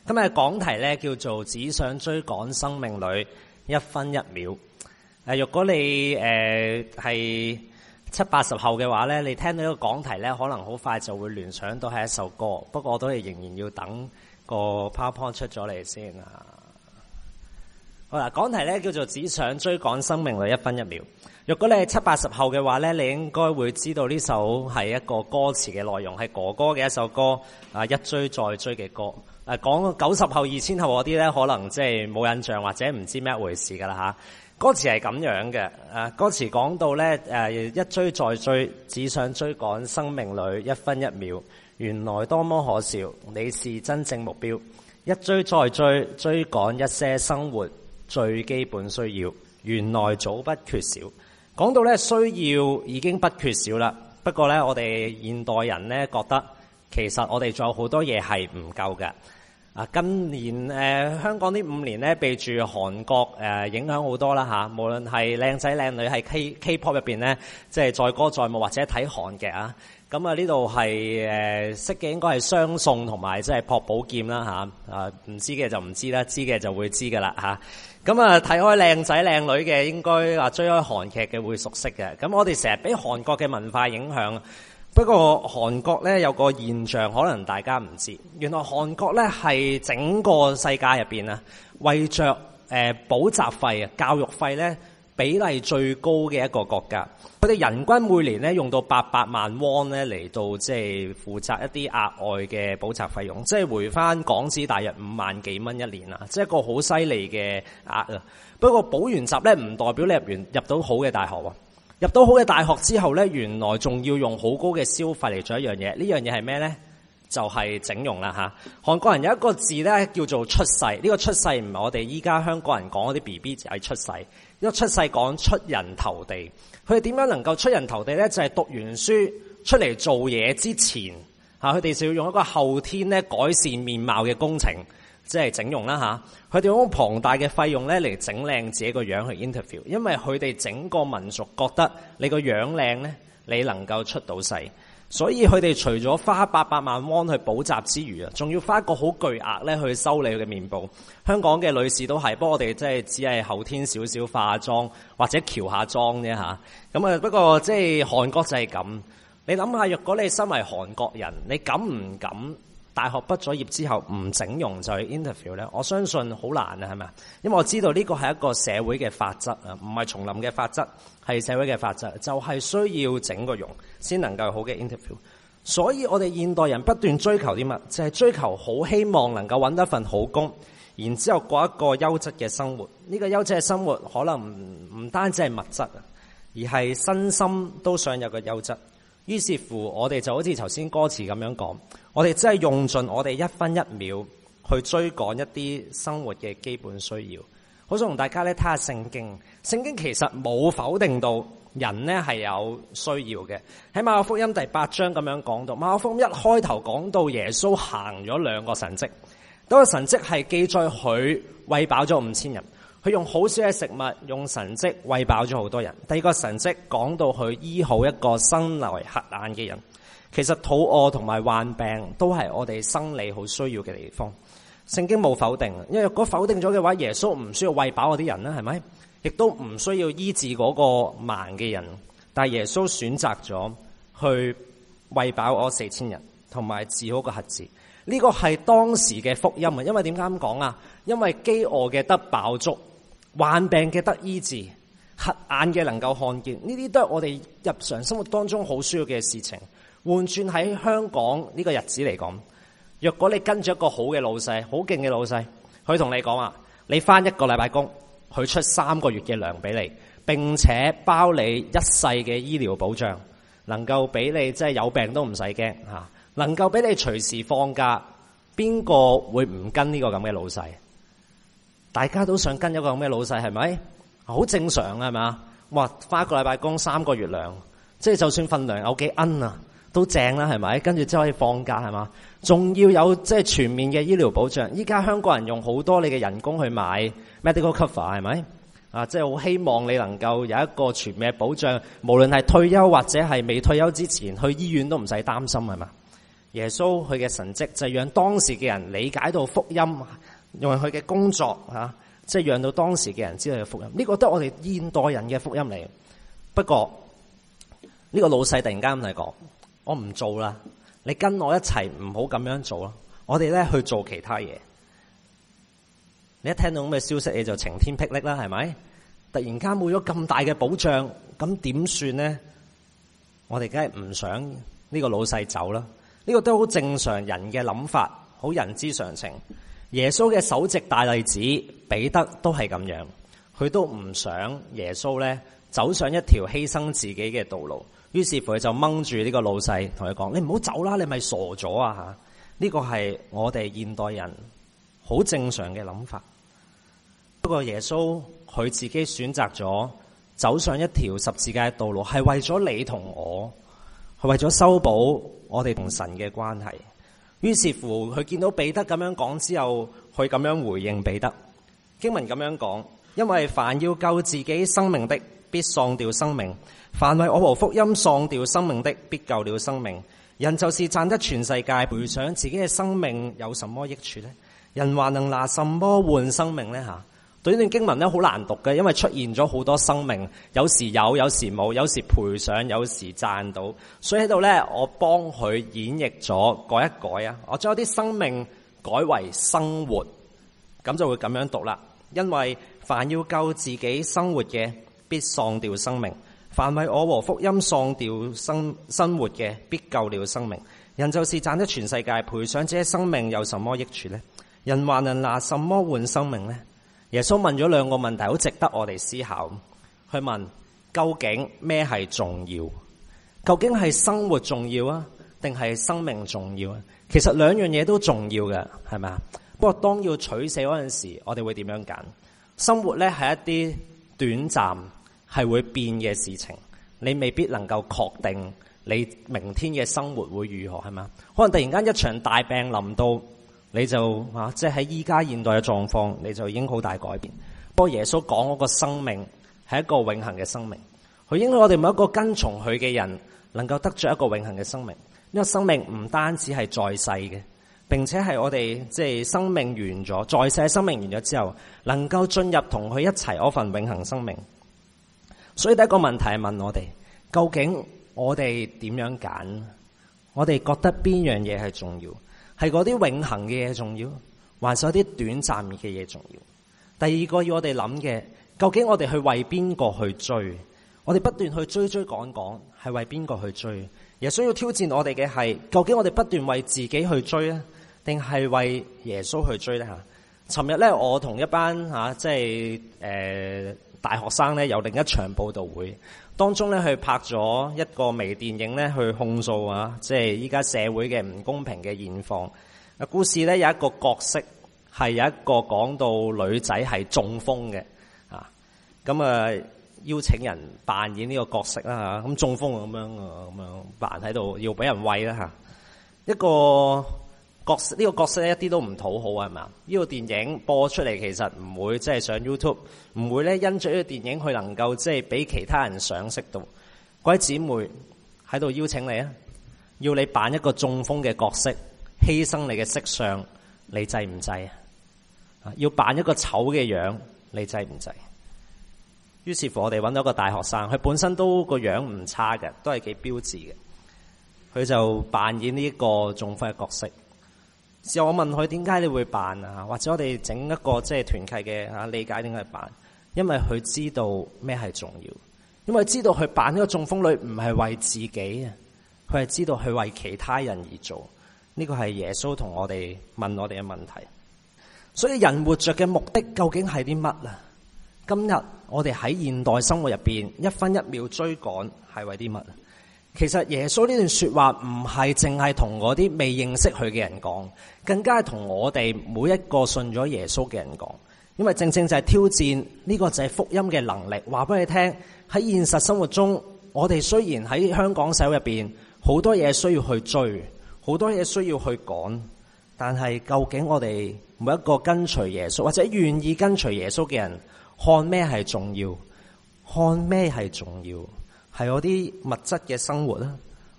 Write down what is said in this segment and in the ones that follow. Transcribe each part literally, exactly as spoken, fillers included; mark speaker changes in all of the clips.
Speaker 1: 今日講題咧叫做只想追趕生命裏一分一秒。誒，如果你誒係七八十後嘅話咧，你聽到呢個講題咧，可能好快就會聯想到係一首歌。不過我都係仍然要等個 PowerPoint 出咗嚟先啊。好啦，講題咧叫做只想追趕生命裏一分一秒。如果你係七八十後嘅話咧，你應該會知道呢首係一個歌詞嘅內容，係哥哥嘅一首歌啊，一追再追嘅歌。誒，講九十後、二千後嗰啲咧，可能即係冇印象或者唔知咩一回事噶啦吓。歌詞係咁樣嘅，誒，歌詞講到咧，誒，一追再追，只想追趕生命裏一分一秒，原來多麼可笑，你是真正目標。一追再追，追趕一些生活最基本需要，原來早不缺少。講到咧需要已經不缺少啦，不過咧我哋現代人咧覺得其實我哋仲有好多嘢係唔夠嘅。啊，今年誒、呃、香港呢五年咧，被住韓國誒、呃、影響好多啦嚇，無論係靚仔靚女喺 K K-pop 入邊咧，即係載歌載舞或者睇韓劇啊。咁啊呢度係誒識嘅應該係雙宋同埋即係朴寶劍啦嚇，啊唔知嘅就唔知啦，知嘅就會知噶啦嚇。咁啊睇開靚仔靚女嘅應該啊追開韓劇嘅會熟悉嘅。咁我哋成日俾韓國嘅文化影響。不過韓國咧有個現象，可能大家唔知，原來韓國咧係整個世界入邊啊，為着誒補習費啊、教育費咧比例最高嘅一個國家。佢哋人均每年咧用到八百萬汪咧嚟到即係負責一啲額外嘅補習費用，即係回翻港紙大約五萬幾蚊一年啊，即係一個好犀利嘅額啊。不過補完習咧唔代表你入完入到好嘅大學喎。入到好嘅大學之後咧，原來仲要用好高嘅消費嚟做一樣嘢。呢樣嘢係咩咧？就係、是、整容啦吓。韓國人有一個字咧叫做出世，呢、這個出世唔係我哋依家香港人講嗰啲 B B 係出世，呢個出世講出人頭地。佢哋點樣能夠出人頭地咧？就係、是、讀完書出嚟做嘢之前吓，佢哋就要用一個後天咧改善面貌嘅工程。即係整容啦吓，佢哋用龐大嘅費用咧嚟整靚自己個樣去 interview， 因為佢哋整個民族覺得你個樣靚咧，你能夠出到世，所以佢哋除咗花八百萬汪去補習之餘啊，仲要花一個好巨額咧去修理佢嘅面部。香港嘅女士都係，不過我哋即係只係後天少少化妝或者喬下妝啫吓。咁啊，不過即係韓國就係咁。你諗下，若果你身為韓國人，你敢唔敢？大學畢咗業之後唔整容就去 interview 咧，我相信好難啊，係咪？因為我知道呢個係一個社會嘅法則啊，唔係叢林嘅法則，係社會嘅法則，就係需要整個容先能夠好嘅 interview。所以我哋現代人不斷追求啲乜？就係追求好希望能夠揾到一份好工，然之後過一個優質嘅生活。呢個優質嘅生活可能唔唔單止係物質啊，而係身心都想有個優質。於是乎，我哋就好似頭先歌詞咁樣講，我哋真係用盡我哋一分一秒去追趕一啲生活嘅基本需要。好想同大家咧睇下聖經，聖經其實冇否定到人咧係有需要嘅。喺馬可福音第八章咁樣講到，馬可福音一開頭講到耶穌行咗兩個神蹟，嗰個神蹟係記載佢餵飽咗五千人。佢用好少嘅食物，用神蹟餵飽咗好多人。第二個神蹟講到佢醫好一個生來瞎眼嘅人。其實肚餓同埋患病都係我哋生理好需要嘅地方。聖經冇否定，因為如果否定咗嘅話，耶穌唔需要餵飽嗰啲人啦，係咪？亦都唔需要醫治嗰個盲嘅人。但係耶穌選擇咗去餵飽我四千人，同埋治好個瞎子。呢個係當時嘅福音啊！因為點解咁講啊？因為飢餓嘅得飽足。患病嘅得醫治，瞎眼嘅能夠看見，呢啲都係我哋日常生活當中好需要嘅事情。換轉喺香港呢個日子嚟講，若果你跟住一個好嘅老細，好勁嘅老細，佢同你講話，你返一個禮拜工，佢出三個月嘅糧俾你，並且包你一世嘅醫療保障，能夠俾你即係有病都唔使驚吓，能夠俾你隨時放假，邊個會唔跟呢個咁嘅老細？大家都想跟一個咁嘅老細，係咪？好正常係咪？哇，返一個禮拜工三個月糧，即係就算份糧有幾奀啊，都正啦，係咪？跟住之後可以放假係嘛？仲要有即係全面嘅醫療保障。依家香港人用好多你嘅人工去買 medical cover， 係咪？啊，即係好希望你能夠有一個全面嘅保障，無論係退休或者係未退休之前去醫院都唔使擔心係嘛？ 耶穌佢嘅神蹟就係讓當時嘅人理解到福音，用佢嘅工作吓，即係讓到當時嘅人知道嘅福音。呢個都係我哋現代人嘅福音嚟。不過呢個老細突然間咁嚟講，我唔做啦，你跟我一齊唔好咁樣做啦，我哋咧去做其他嘢。你一聽到咁嘅消息，你就晴天霹靂啦，係咪？突然間冇咗咁大嘅保障，咁點算呢？我哋梗係唔想呢個老細走啦。呢個都好正常人嘅諗法，好人之常情。耶穌嘅首席大弟子彼得都係咁樣，佢都唔想耶穌咧走上一條犧牲自己嘅道路。於是乎佢就掹住呢個老細，同佢講：你唔好走啦，你咪傻咗啊！吓，呢個係我哋現代人好正常嘅諗法。不過耶穌佢自己選擇咗走上一條十字架嘅道路，係為咗你同我，係為咗修補我哋同神嘅關係。於是乎佢見到彼得咁樣講之後，佢咁樣回應彼得。經文咁樣講：因為凡要救自己生命的，必喪掉生命；凡為我和福音喪掉生命的，必救了生命。人就是賺得全世界，賠上自己嘅生命，有什麼益處呢？人還能拿什麼換生命呢？吓，對呢段經文咧好難讀嘅，因為出現咗好多生命，有時有，有時冇，有時賠上，有時賺到。所以喺度咧，我幫佢演繹咗，改一改啊！我將啲生命改為生活，咁就會咁樣讀啦。因為凡要救自己生活嘅，必喪掉生命；凡為我和福音喪掉生生活嘅，必救了生命。人就是賺得全世界，賠上自己生命，有什麼益處呢？人還能拿什麼換生命呢？耶穌問咗兩個問題，好值得我哋思考。去問究竟咩係重要？究竟係生活重要啊，定係生命重要啊？其實兩樣嘢都重要嘅，係咪啊？不過當要取捨嗰陣時，我哋會點樣揀？生活咧係一啲短暫係會變嘅事情，你未必能夠確定你明天嘅生活會如何，係咪啊？可能突然間一場大病臨到，你就啊，即係喺依家現代嘅狀況，你就已經好大改變。不過耶穌講嗰個生命係一個永恆嘅生命，佢應該我哋每一個跟從佢嘅人能夠得着一個永恆嘅生命。呢個生命唔單止係在世嘅，並且係我哋即係生命完咗，在世生命完咗之後，能夠進入同佢一齊嗰份永恆生命。所以第一個問題係問我哋，究竟我哋點樣揀？我哋覺得邊樣嘢係重要？係嗰啲永恆嘅嘢重要，還是嗰啲短暫嘅嘢重要？第二個要我哋諗嘅，究竟我哋去為邊個去追？我哋不斷去追追趕趕，係為邊個去追？耶穌要挑戰我哋嘅係，究竟我哋不斷為自己去追咧，定係為耶穌去追咧？吓，尋日咧，我同一班吓，即係誒大學生咧，有另一場佈道會。當中咧，去拍咗一個微電影咧，去控訴啊，即係依家社會嘅唔公平嘅現況。啊，故事咧有一個角色係有一個講到女仔係中風嘅，啊，咁啊邀請人扮演呢個角色啦嚇，咁中風咁樣啊，咁樣扮喺度要俾人餵啦嚇。一個角色呢個角色咧一啲都唔討好係嘛？呢個電影播出嚟其實唔會即係上 YouTube， 唔會咧因著呢個電影佢能夠即係俾其他人賞識到。各位姊妹喺度邀請你啊，要你扮一個中風嘅角色，犧牲你嘅色相，你制唔制啊？要扮一個醜嘅樣，你制唔制？於是乎我哋揾到一個大學生，佢本身都個樣唔差嘅，都係幾標緻嘅。佢就扮演呢一個中風嘅角色。之後我問佢點解你會扮啊？或者我哋整一個即係團契嘅嚇理解點解扮？因為佢知道咩係重要，因為知道佢扮呢個中風女唔係為自己啊，佢係知道佢為其他人而做。呢個係耶穌同我哋問我哋嘅問題。所以人活着嘅目的究竟係啲乜啊？今日我哋喺現代生活入邊一分一秒追趕係為啲乜啊？其實耶穌呢段說話唔係淨係同嗰啲未認識佢嘅人講，更加係同我哋每一個信咗耶穌嘅人講。因為正正就係挑戰呢個就係福音嘅能力。話俾你聽，喺現實生活中，我哋雖然喺香港社會入邊好多嘢需要去追，好多嘢需要去趕，但係究竟我哋每一個跟隨耶穌或者願意跟隨耶穌嘅人，看咩係重要？看咩係重要？係嗰啲物質嘅生活啦，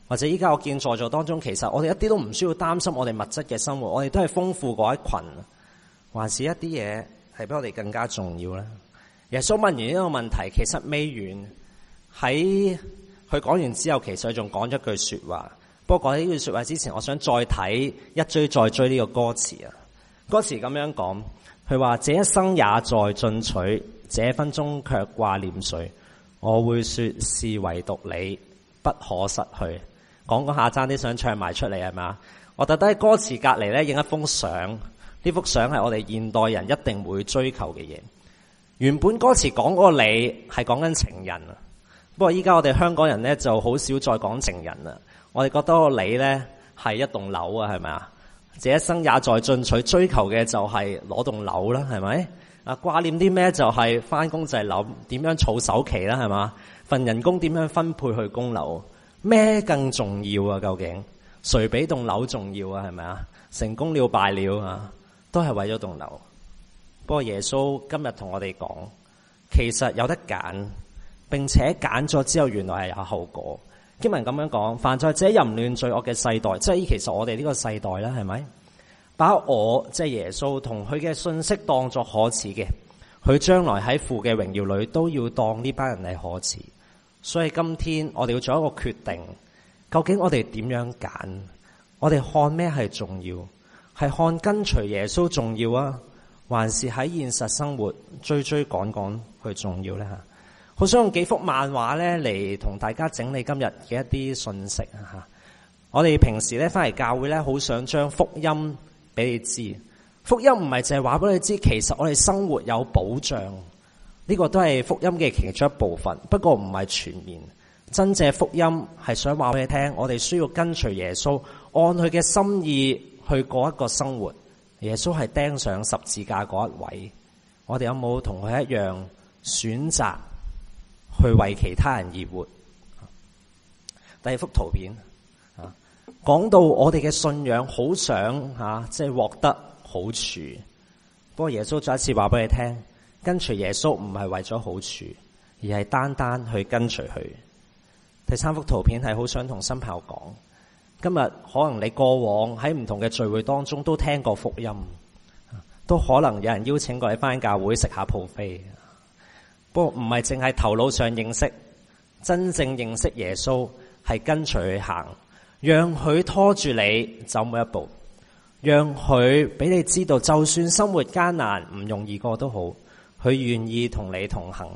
Speaker 1: 或者依家我見在座當中，其實我哋一啲都唔需要擔心我哋物質嘅生活，我哋都係豐富嗰一群，還是一啲嘢係比我哋更加重要咧？耶穌問完呢個問題，其實未完，喺佢講完之後，其實佢仲講咗句說話。不過講呢句說話之前，我想再睇一追再追呢個歌詞啊。歌詞咁樣講，佢話：這一生也在進取，這分鐘卻掛念誰？我會說是唯獨你不可失去。講講下爭啲想唱埋出嚟係嘛？我特登喺歌詞隔籬咧影一封相，呢幅相係我哋現代人一定會追求嘅嘢。原本歌詞講嗰個你係講緊情人啊，不過依家我哋香港人咧就好少再講情人啦。我哋覺得個你咧係一棟樓啊，係咪啊？這一生也在進取，追求嘅就係攞棟樓啦，係咪？啊，掛念啲咩就係翻工就係諗點樣儲首期啦，係嘛？份人工點樣分配去供樓？咩更重要啊？究竟誰比棟樓重要啊？係咪啊？成功了敗了啊，都係為咗棟樓。不過耶穌今日同我哋講，其實有得揀，並且揀咗之後，原來係有後果。經文咁樣講，凡在這淫亂罪惡嘅世代，即係其實我哋呢個世代啦，係咪？把我即係耶穌同佢嘅信息當作可恥嘅，佢將來喺父嘅榮耀裏都要當呢班人係可恥。所以今天我哋要做一個決定，究竟我哋點樣揀？我哋看咩係重要？係看跟隨耶穌重要啊，還是喺現實生活追追趕趕去重要呢？好想用幾幅漫畫咧嚟同大家整理今日嘅一啲信息啊！我哋平時咧翻嚟教會咧，好想將福音俾你知。福音唔係淨係話俾你知，其實我哋生活有保障，呢個都係福音嘅其中一部分，不過唔係全面。真正福音係想話俾你聽，我哋需要跟隨耶穌，按佢嘅心意去過一個生活。耶穌係釘上十字架嗰一位，我哋有冇同佢一樣選擇去為其他人而活？第二幅圖片啊，講到我哋嘅信仰好想吓，即係獲得好處。不過耶穌再一次話俾你聽，跟隨耶穌唔係為咗好處，而係單單去跟隨佢。第三幅圖片係好想同新朋友講，今日可能你過往喺唔同嘅聚會當中都聽過福音，都可能有人邀請過你返教會食下 buffet。不過唔係淨係頭腦上認識，真正認識耶穌係跟隨佢行，讓佢拖住你走每一步，讓佢俾你知道，就算生活艱難唔容易過都好，佢願意同你同行。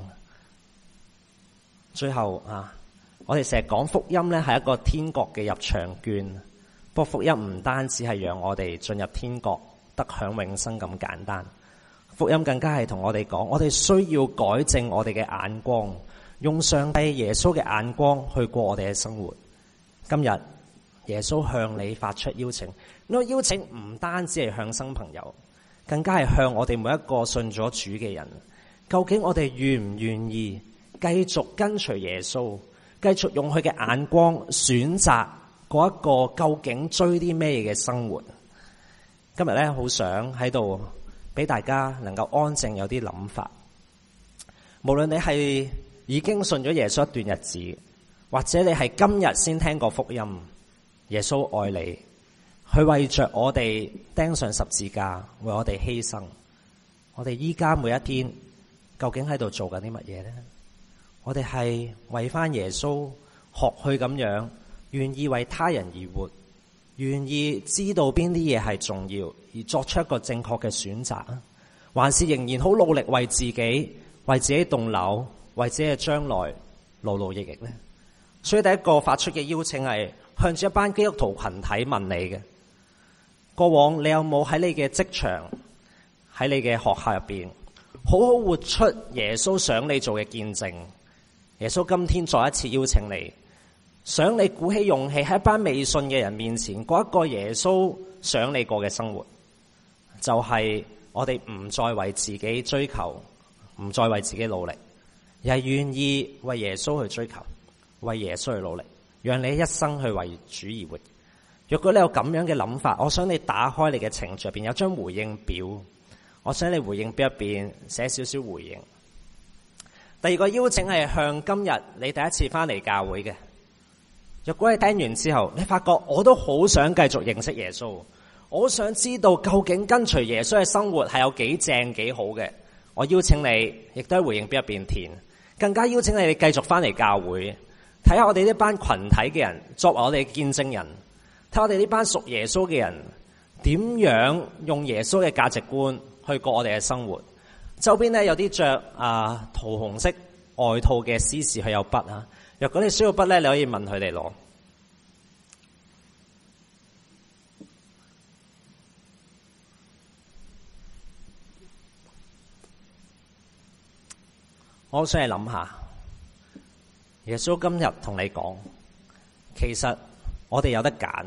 Speaker 1: 最後啊，我哋成日講福音咧係一個天國嘅入場券，不過福音唔單止係讓我哋進入天國得享永生咁簡單。福音更加係同我哋講，我哋需要改正我哋嘅眼光，用上帝耶穌嘅眼光去過我哋嘅生活。今日耶穌向你發出邀請，呢個邀請唔單止係向新朋友，更加係向我哋每一個信咗主嘅人。究竟我哋願唔願意繼續跟隨耶穌，繼續用佢嘅眼光選擇嗰一個究竟追啲咩嘅生活？今日咧好想喺度俾大家能夠安靜有啲諗法。無論你係已經信咗耶穌一段日子，或者你係今日先聽過福音，耶穌愛你，佢為着我哋釘上十字架，為我哋犧牲。我哋依家每一天究竟喺度做緊啲乜嘢呢？我哋係為翻耶穌學去咁樣，願意為他人而活，願意知道邊啲嘢係重要，而作出一個正確嘅選擇啊？還是仍然好努力為自己、為自己棟樓、為自己嘅將來勞勞役役呢？所以第一個發出嘅邀請係向住一班基督徒群體問你嘅：過往你有冇喺你嘅職場、喺你嘅學校入邊，好好活出耶穌想你做嘅見證？耶穌今天再一次邀請你，想你鼓起勇氣喺一班未信嘅人面前過一個耶穌想你過嘅生活，就係我哋唔再為自己追求，唔再為自己努力，而係願意為耶穌去追求，為耶穌去努力，讓你一生去為主而活。若果你有咁樣嘅諗法，我想你打開你嘅程序入邊有張回應表，我想你回應表入邊寫少少回應。第二個邀請係向今日你第一次翻嚟教會嘅， 若果你聽完之後，你發覺我都好想繼續認識耶穌，我好想知道究竟跟隨耶穌嘅生活係有幾正幾好嘅，我邀請你，亦都喺回應表入邊填，更加邀請你哋繼續翻嚟教會，睇下我哋呢班群體嘅人作為我哋嘅見證人，睇下我哋呢班屬耶穌嘅人點樣用耶穌嘅價值觀去過我哋嘅生活。周邊咧有啲着啊桃紅色外套嘅司事，佢有筆啊。若果你需要筆咧，你可以問佢哋攞。我好想你諗下，耶穌今日同你講，其實我哋有得揀。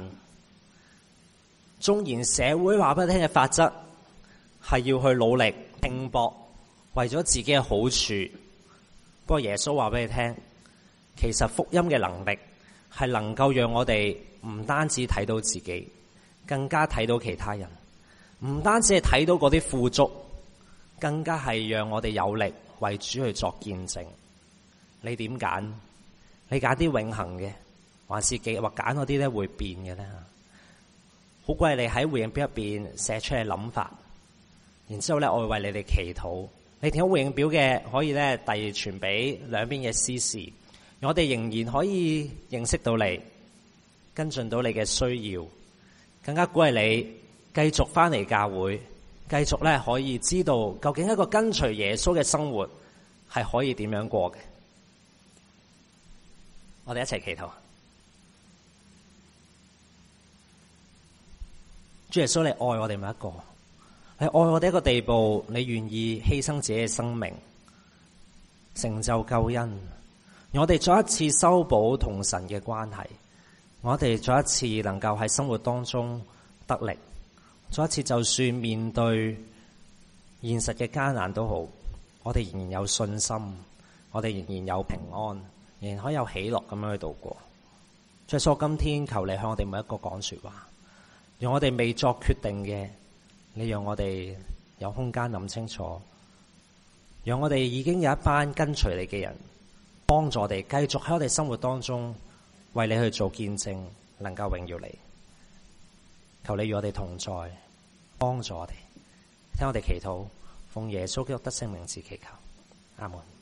Speaker 1: 縱然社會話俾你聽嘅法則係要去努力拼搏，為咗自己嘅好處，不過耶穌話俾你聽，其實福音嘅能力係能夠讓我哋唔單止睇到自己，更加睇到其他人，唔單止係睇到嗰啲富足，更加係讓我哋有力為主去作見證。你點揀？你揀啲永恆嘅，還是記或揀嗰啲咧會變嘅咧？好貴，你喺回應表入邊寫出嚟諗法，然之後咧，我會為你哋祈禱。你填好回應表嘅，可以咧遞傳俾兩邊嘅司事，我哋仍然可以認識到你，跟進到你嘅需要，更加鼓勵你繼續翻嚟教會，繼續咧可以知道究竟一個跟隨耶穌嘅生活係可以點樣過嘅。我哋一齊祈禱。主耶穌，你愛我哋每一個，你愛我哋一個地步，你願意犧牲自己嘅生命，成就救恩，我哋再一次修補同神嘅關係，我哋再一次能夠喺生活當中得力，再一次就算面對現實嘅艱難都好，我哋仍然有信心，我哋仍然有平安，仍然可以有喜樂咁樣去度過。主耶穌，今天求你向我哋每一個講說話，讓我哋未作決定嘅，你讓我哋有空間諗清楚，讓我哋已經有一班跟隨你嘅人，幫助我哋繼續喺我哋生活當中為你去做見證，能夠榮耀你。求你與我哋同在，幫助我哋，聽我哋祈禱，奉耶穌基督得勝名字祈求，阿門。